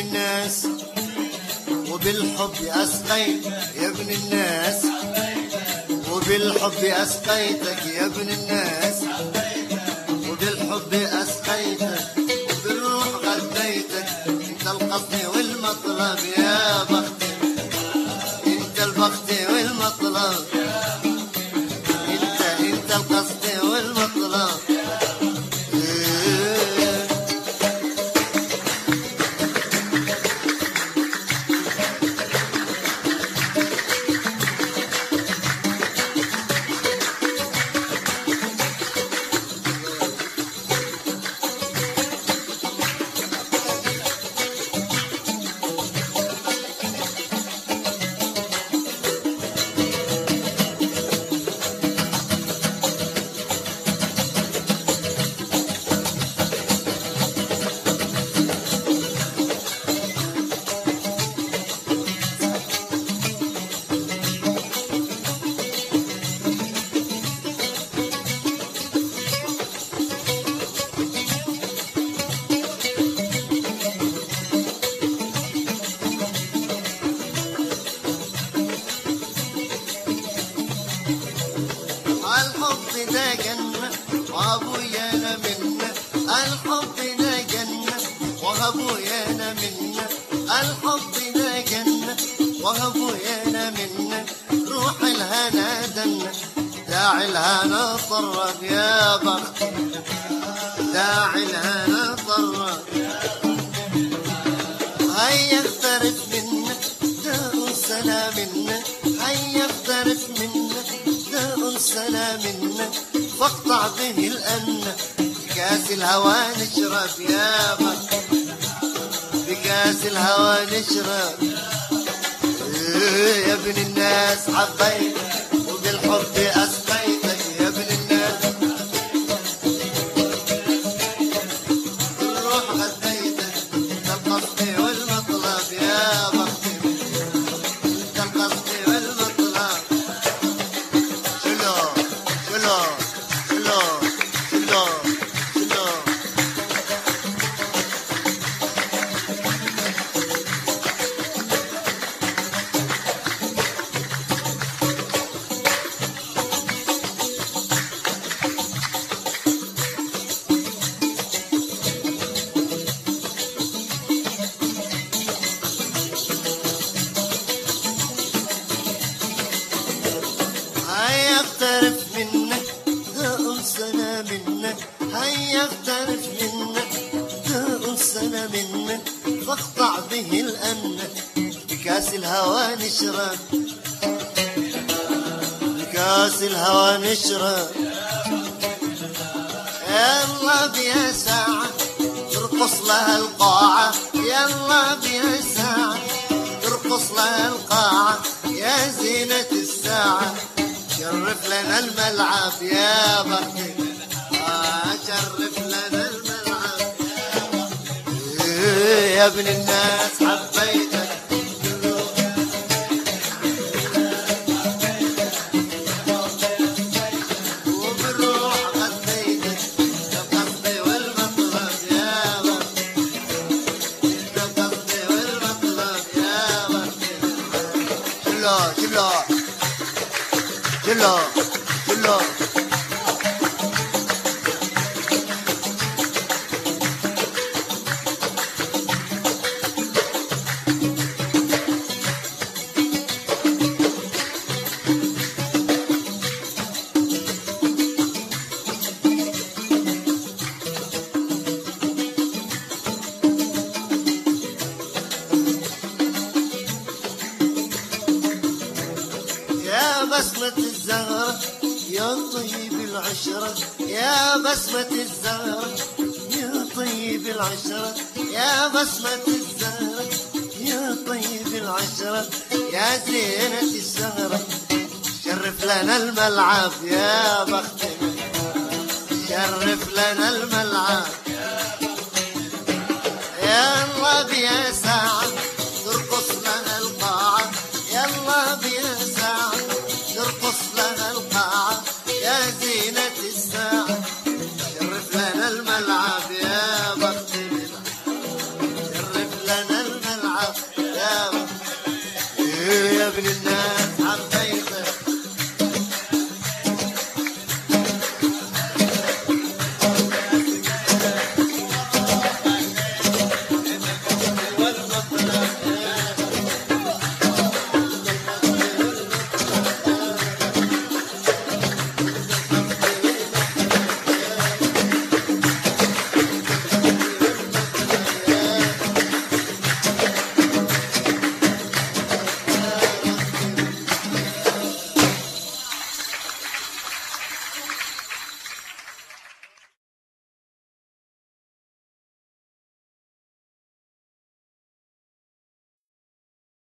الناس وبالحب أسقيت يا ابن الناس، وبالحب أسقيتك يا ابن الناس، وبالحب أسقيتك وبالروح غذيتك. انت القصد والمطلب يا بختي، انت البخت والمطلب، انت القصد والمطلب. الحب ده جنة وابويا انا منه، الحب ده جنة وابويا انا منه، الحب ده جنة وابويا انا منه. روح الهنا دنة داعي الهنا طرب يا بخت، داعي الهنا طرب. هيا اغترف منك داء سلام منك، هيا اغترف منك داء سلام منك. فاقطع به الأمن بكاس الهوى نشرب يا بخت، بكاس الهوى نشرب. يا ابن الناس حبيتك وبالحب أسقيتك يا ابن الناس، الروح غذيتك. انت القصد والمطلب يا بختي، انت القصد والمطلب. شلو شلو شلو شلو شلو. هيا اغترف منك داء سنة منك، هيا اغترف منك داء سنة منك. فاقطع به الأمن بكاس الهوى نشرب، بكاس الهوى نشرب. يلا بيا ساعة ترقص لها القاعة، يلا بيا ساعة ترقص لها القاعة. يا زينة الساعة شرف لنا الملعب يا بختي، شرف لنا الملعب يا ابن الناس حبيتك. وبالروح غذيتك القصد والمطلب يا بختي، القصد والمطلب يا بختي. شلو شلو شلو شلو. يا بسمة الزهرة يا طيب العشرة، يا بسمة الزهرة يا طيب العشرة، يا بسمة الزهرة يا طيب العشرة. يا زينة الزهرة شرف لنا الملعب يا بختنا، شرف لنا الملعب.